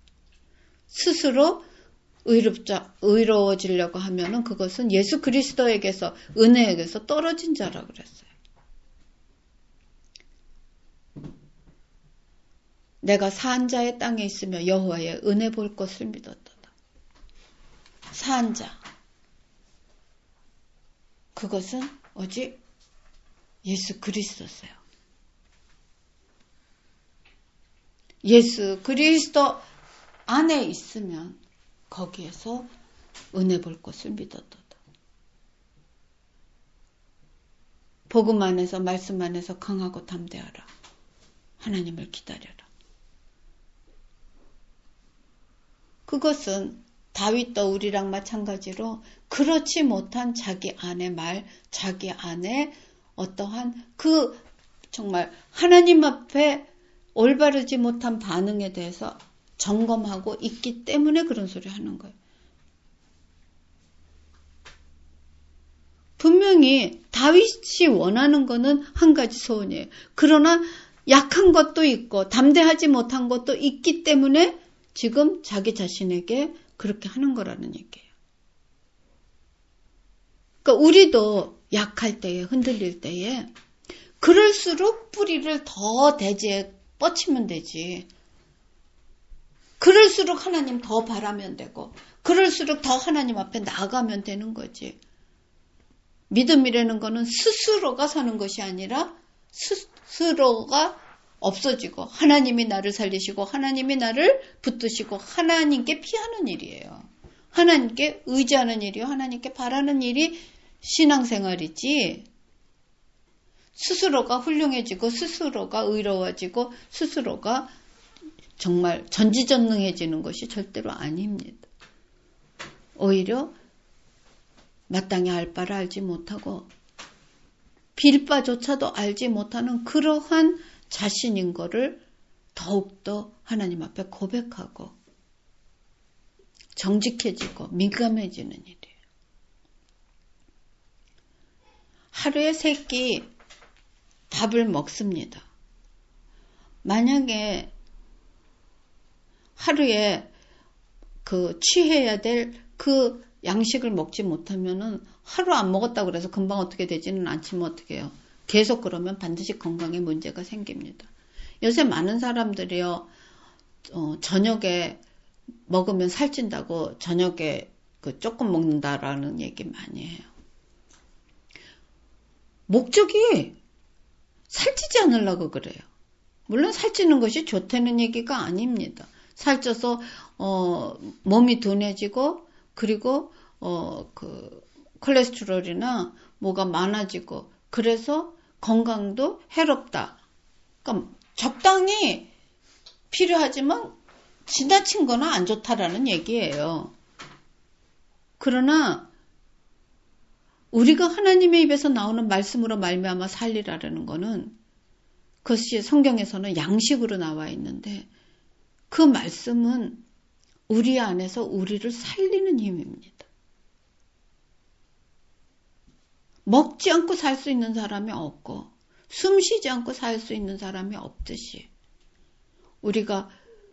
스스로 의로워지려고 하면은 그것은 예수 그리스도에게서 은혜에게서 떨어진 자라 그랬어요. 내가 사한 자의 땅에 있으며 여호와의 은혜 볼 것을 믿었도다. 사한 자. 그것은 오직 예수 그리스도세요. 예수 그리스도 안에 있으면 거기에서 은혜 볼 것을 믿었도다. 복음 안에서 말씀 안에서 강하고 담대하라. 하나님을 기다려라. 그것은 다윗도 우리랑 마찬가지로 그렇지 못한 자기 안의 말, 자기 안에 어떠한 그 정말 하나님 앞에 올바르지 못한 반응에 대해서 점검하고 있기 때문에 그런 소리 하는 거예요. 분명히 다윗이 원하는 거는 한 가지 소원이에요. 그러나 약한 것도 있고 담대하지 못한 것도 있기 때문에 지금 자기 자신에게 그렇게 하는 거라는 얘기예요. 그러니까 우리도 약할 때에, 흔들릴 때에 그럴수록 뿌리를 더 대지에 뻗치면 되지. 그럴수록 하나님 더 바라면 되고 그럴수록 더 하나님 앞에 나아가면 되는 거지. 믿음이라는 거는 스스로가 사는 것이 아니라 스스로가 없어지고 하나님이 나를 살리시고 하나님이 나를 붙드시고 하나님께 피하는 일이에요. 하나님께 의지하는 일이요. 하나님께 바라는 일이 신앙생활이지. 스스로가 훌륭해지고 스스로가 의로워지고 스스로가 정말 전지전능해지는 것이 절대로 아닙니다. 오히려 마땅히 알 바를 알지 못하고 빌 바조차도 알지 못하는 그러한 자신인 거를 더욱더 하나님 앞에 고백하고 정직해지고 민감해지는 일이에요. 하루에 3끼 밥을 먹습니다. 만약에 하루에 취해야 될 그 양식을 먹지 못하면은 하루 안 먹었다고 그래서 금방 어떻게 되지는 않지만 어떻게 해요. 계속 그러면 반드시 건강에 문제가 생깁니다. 요새 많은 사람들이요, 저녁에 먹으면 살찐다고 저녁에 조금 먹는다라는 얘기 많이 해요. 목적이 살찌지 않으려고 그래요. 물론 살찌는 것이 좋다는 얘기가 아닙니다. 살쪄서 몸이 둔해지고 그리고 콜레스테롤이나 뭐가 많아지고 그래서 건강도 해롭다. 그러니까 적당히 필요하지만 지나친 거나 안 좋다라는 얘기예요. 그러나 우리가 하나님의 입에서 나오는 말씀으로 말미암아 살리라는 거는 그것이 성경에서는 양식으로 나와 있는데 그 말씀은 우리 안에서 우리를 살리는 힘입니다. 먹지 않고 살 수 있는 사람이 없고 숨 쉬지 않고 살 수 있는 사람이 없듯이 우리가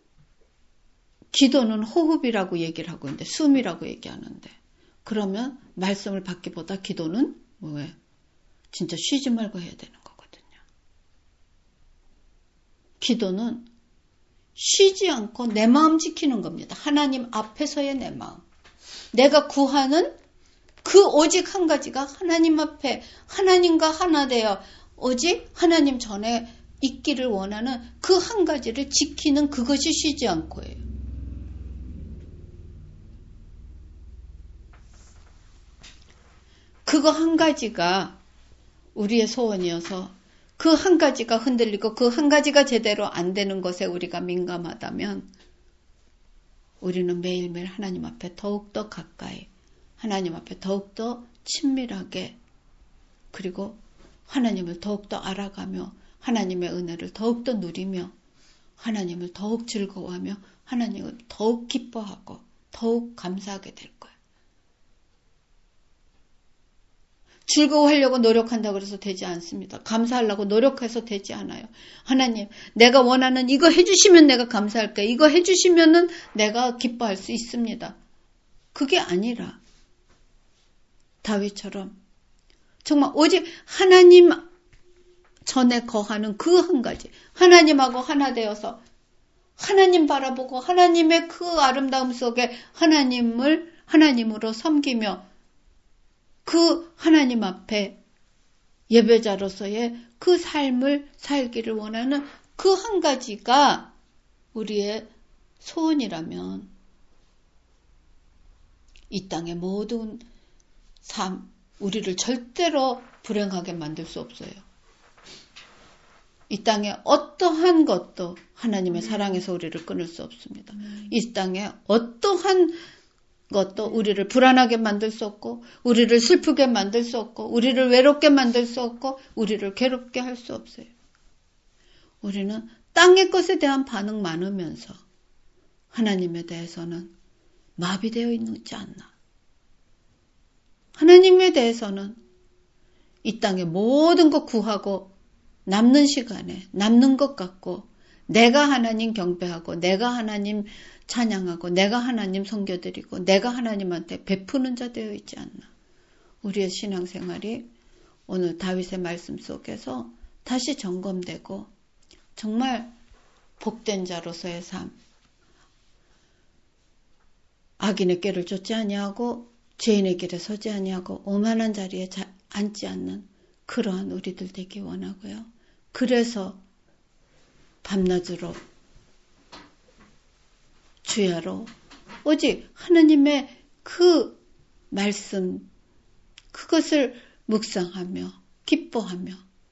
기도는 호흡이라고 얘기를 하고 있는데 숨이라고 얘기하는데 그러면 말씀을 받기보다 기도는 뭐예요? 진짜 쉬지 말고 해야 되는 거거든요. 기도는 쉬지 않고 내 마음 지키는 겁니다. 하나님 앞에서의 내 마음. 내가 구하는 그 오직 한 가지가 하나님 앞에 하나님과 하나 되어 오직 하나님 전에 있기를 원하는 그 한 가지를 지키는 그것이 쉬지 않고예요. 그거 한 가지가 우리의 소원이어서 그 한 가지가 흔들리고 그 한 가지가 제대로 안 되는 것에 우리가 민감하다면 우리는 매일매일 하나님 앞에 더욱더 가까이 하나님 앞에 더욱더 친밀하게 그리고 하나님을 더욱더 알아가며 하나님의 은혜를 더욱더 누리며 하나님을 더욱 즐거워하며 하나님을 더욱 기뻐하고 더욱 감사하게 될 거예요. 즐거워하려고 노력한다고 해서 되지 않습니다. 감사하려고 노력해서 되지 않아요. 하나님, 내가 원하는 이거 해주시면 내가 감사할게요. 이거 해주시면은 내가 기뻐할 수 있습니다. 그게 아니라 다윗처럼 정말 오직 하나님 전에 거하는 그 한 가지 하나님하고 하나 되어서 하나님 바라보고 하나님의 그 아름다움 속에 하나님을 하나님으로 섬기며 그 하나님 앞에 예배자로서의 그 삶을 살기를 원하는 그 한 가지가 우리의 소원이라면 이 땅의 모든 삶, 우리를 절대로 불행하게 만들 수 없어요. 이 땅의 어떠한 것도 하나님의 사랑에서 우리를 끊을 수 없습니다. 이 땅의 어떠한 것도 우리를 불안하게 만들 수 없고 우리를 슬프게 만들 수 없고 우리를 외롭게 만들 수 없고 우리를 괴롭게 할 수 없어요. 우리는 땅의 것에 대한 반응 많으면서 하나님에 대해서는 마비되어 있지 않나. 하나님에 대해서는 이 땅에 모든 것 구하고 남는 시간에 남는 것 갖고 내가 하나님 경배하고 내가 하나님 찬양하고 내가 하나님 섬겨드리고 내가 하나님한테 베푸는 자 되어 있지 않나. 우리의 신앙생활이 오늘 다윗의 말씀 속에서 다시 점검되고 정말 복된 자로서의 삶, 악인의 길을 쫓지 아니하고 죄인의 길에 서지 아니하고 오만한 자리에 앉지 않는 그러한 우리들 되기 원하고요. 그래서 밤낮으로 주야로 오직 하나님의 그 말씀 그것을 묵상하며 기뻐하며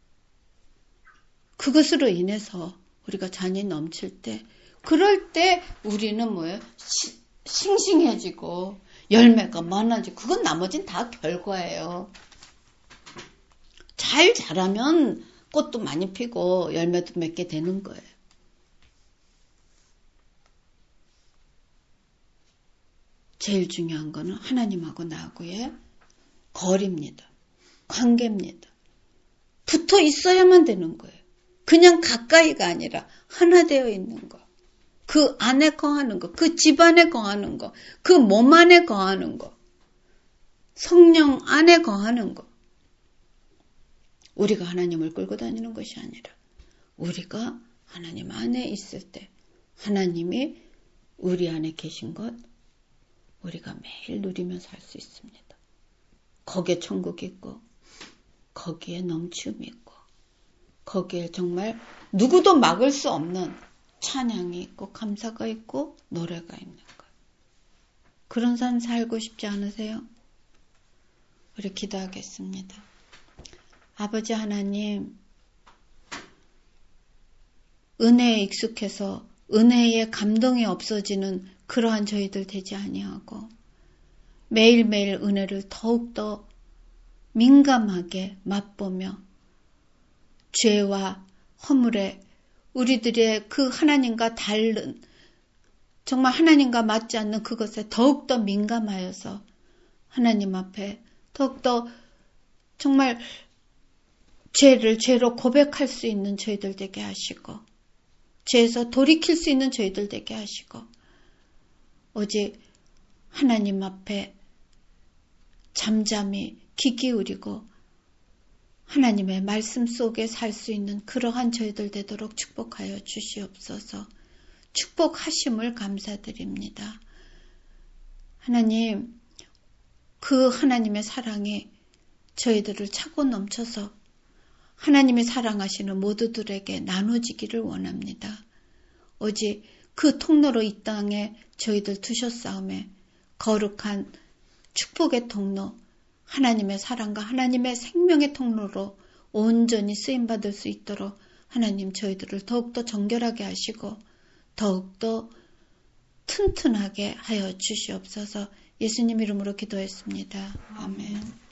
그것으로 인해서 우리가 잔이 넘칠 때 그럴 때 우리는 뭐예요? 싱싱해지고 열매가 많아지고 그건 나머진 다 결과예요. 잘 자라면 꽃도 많이 피고 열매도 맺게 되는 거예요. 제일 중요한 거는 하나님하고 나하고의 거리입니다. 관계입니다. 붙어 있어야만 되는 거예요. 그냥 가까이가 아니라 하나 되어 있는 거. 그 안에 거하는 거. 그 집 안에 거하는 거. 그 몸 안에 거하는 거. 성령 안에 거하는 거. 우리가 하나님을 끌고 다니는 것이 아니라 우리가 하나님 안에 있을 때 하나님이 우리 안에 계신 것 우리가 매일 누리며 살 수 있습니다. 거기에 천국이 있고 거기에 넘치움이 있고 거기에 정말 누구도 막을 수 없는 찬양이 있고 감사가 있고 노래가 있는 거예요. 그런 삶 살고 싶지 않으세요? 우리 기도하겠습니다. 아버지 하나님, 은혜에 익숙해서 은혜의 감동이 없어지는 그러한 저희들 되지 아니하고 매일매일 은혜를 더욱더 민감하게 맛보며 죄와 허물에 우리들의 그 하나님과 다른 정말 하나님과 맞지 않는 그것에 더욱더 민감하여서 하나님 앞에 더욱더 정말 죄를 죄로 고백할 수 있는 저희들 되게 하시고 죄에서 돌이킬 수 있는 저희들 되게 하시고 오직 하나님 앞에 잠잠히 귀 기울이고 하나님의 말씀 속에 살 수 있는 그러한 저희들 되도록 축복하여 주시옵소서. 축복하심을 감사드립니다. 하나님, 그 하나님의 사랑이 저희들을 차고 넘쳐서 하나님이 사랑하시는 모두들에게 나눠지기를 원합니다. 오직 그 통로로 이 땅에 저희들 두셨사오매 거룩한 축복의 통로, 하나님의 사랑과 하나님의 생명의 통로로 온전히 쓰임받을 수 있도록 하나님 저희들을 더욱더 정결하게 하시고 더욱더 튼튼하게 하여 주시옵소서. 예수님 이름으로 기도했습니다. 아멘.